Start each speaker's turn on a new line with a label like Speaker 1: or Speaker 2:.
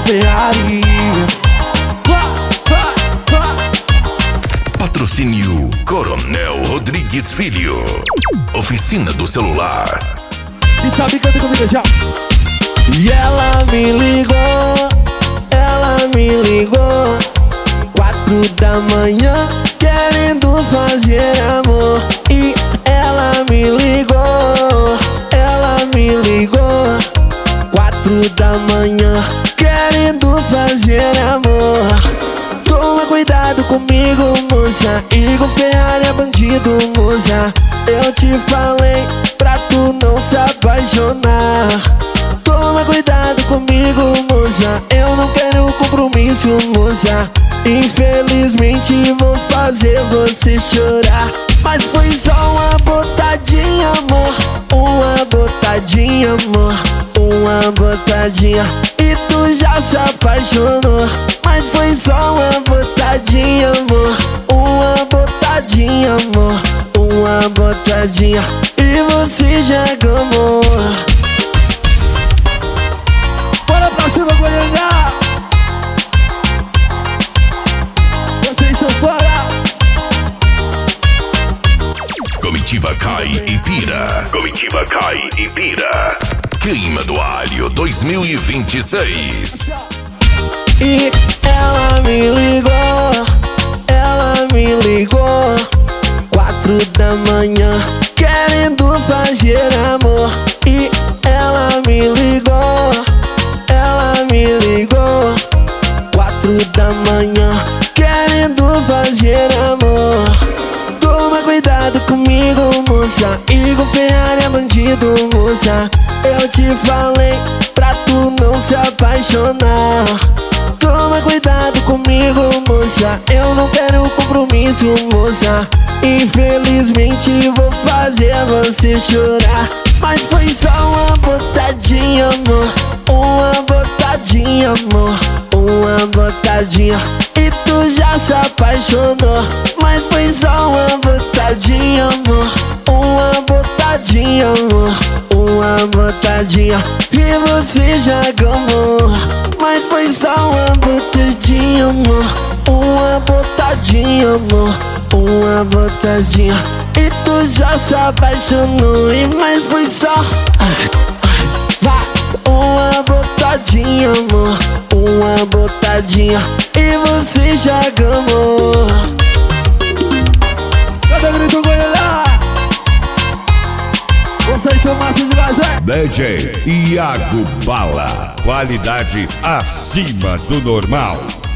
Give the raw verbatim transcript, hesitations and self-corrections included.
Speaker 1: Igor Ferrari.
Speaker 2: Patrocínio Coronel Rodrigues Filho. Oficina do Celular.
Speaker 1: E sabe, canta comigo já. E ela me ligou, ela me ligou, quatro da manhã, querendo fazer amor. E ela me ligou, ela me ligou, quatro da manhã, querendo fazer amor. Toma cuidado comigo, moça, Igor Ferrari é bandido, moça. Eu te falei pra tu não se apaixonar. Toma cuidado comigo, moça, eu não quero compromisso, moça. Infelizmente vou fazer você chorar, mas foi só uma botadinha, amor. Uma botadinha, amor. Uma botadinha e tu já se apaixonou. Mas foi só uma botadinha, amor. Uma botadinha, amor. Uma botadinha e você já gamou. Bora pra cima, Goiânia! Vocês são fora!
Speaker 2: Comitiva cai e pira. Comitiva cai e pira. Queima do Alho dois mil e vinte e seis.
Speaker 1: E ela me ligou, ela me ligou, quatro da manhã, querendo fazer amor. E ela me ligou, ela me ligou, quatro da manhã, querendo fazer amor. Toma cuidado comigo, moça, Igor Ferrari é bandido, moça. Eu te falei pra tu não se apaixonar. Toma cuidado comigo, moça, eu não quero compromisso, moça. Infelizmente vou fazer você chorar, mas foi só uma botadinha, amor. Uma botadinha, amor. Uma botadinha e tu já se apaixonou. Mas foi só uma botadinha, amor. Uma botadinha, amor. Uma botadinha e você já gamou. Mas foi só uma botadinha, amor. Uma botadinha, amor. Uma botadinha e tu já se apaixonou. E mas foi só ai, ai, vai. Uma botadinha, amor. Uma botadinha e você já gamou. Cadê grito Goiânia? Vocês são massa demais, é?
Speaker 3: D J Iago Bala. Qualidade acima do normal.